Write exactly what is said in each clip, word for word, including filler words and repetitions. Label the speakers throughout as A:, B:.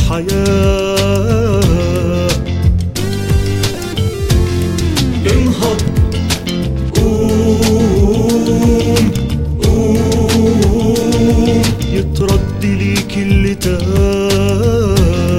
A: الحياة. انهض قوم قوم يترد ليك اللي تاه.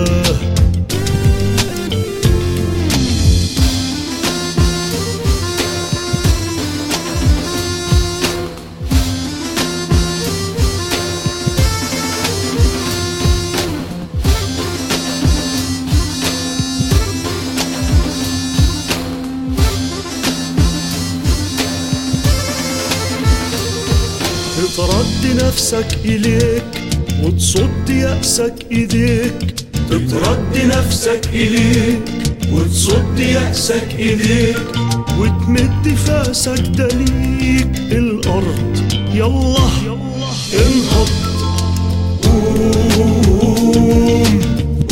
A: ترد نفسك إليك وتصد يأسك إيديك.
B: تترد نفسك إليك وتصد يأسك إيديك،
A: وتمد فاسك دليك الأرض. يلا انهض قوم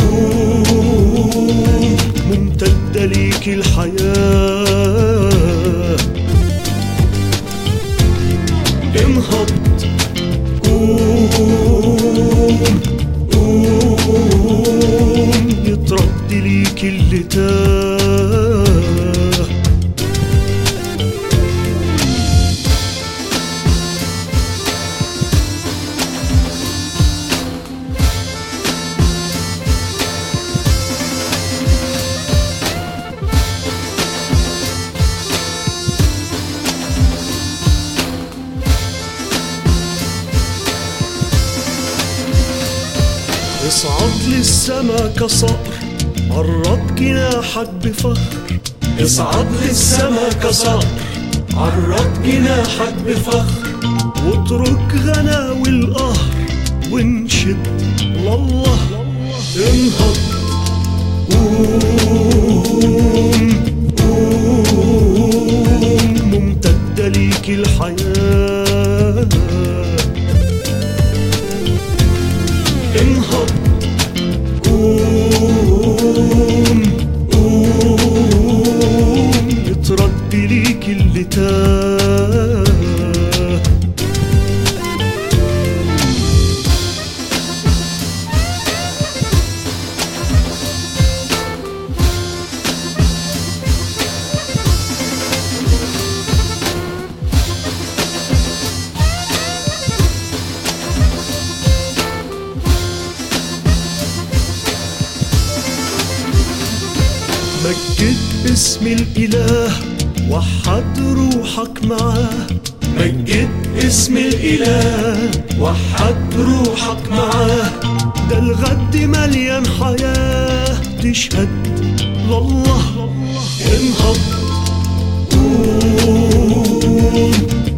A: قوم ممتدة ليك الحياة. انهض قوم قوم يترد ليك اللي تاه. اصعد للسما كصقر عرض جناحك بفخر.
B: اصعد للسما كصقر عرض جناحك بفخر،
A: واترك غناوي القهر وانشد لله. انهض قوم قوم ممتدة ليك الحياة. انهض قوم قوم يترد ليك اللي تاه. مجد اسم الإله وحد روحك معاه.
B: مجد اسم الإله وحد روحك معاه،
A: ده الغد مليان حياة تشهد لله. انهض قوم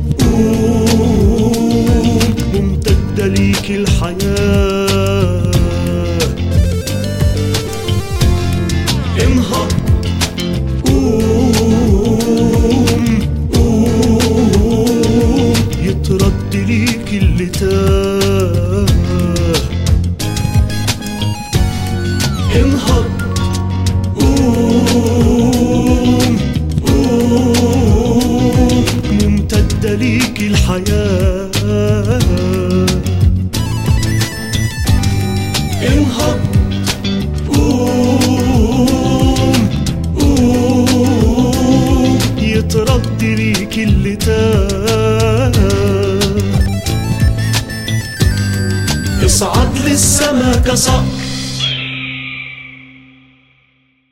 A: قوم ممتدة ليك الحياة. انهض قوم قوم يترد ليك اللي تاه. انهض قوم قوم ممتدة ليك الحياة. انهض قوم قوم يترد ليك اللي تاه.
B: اصعد للسما كصقر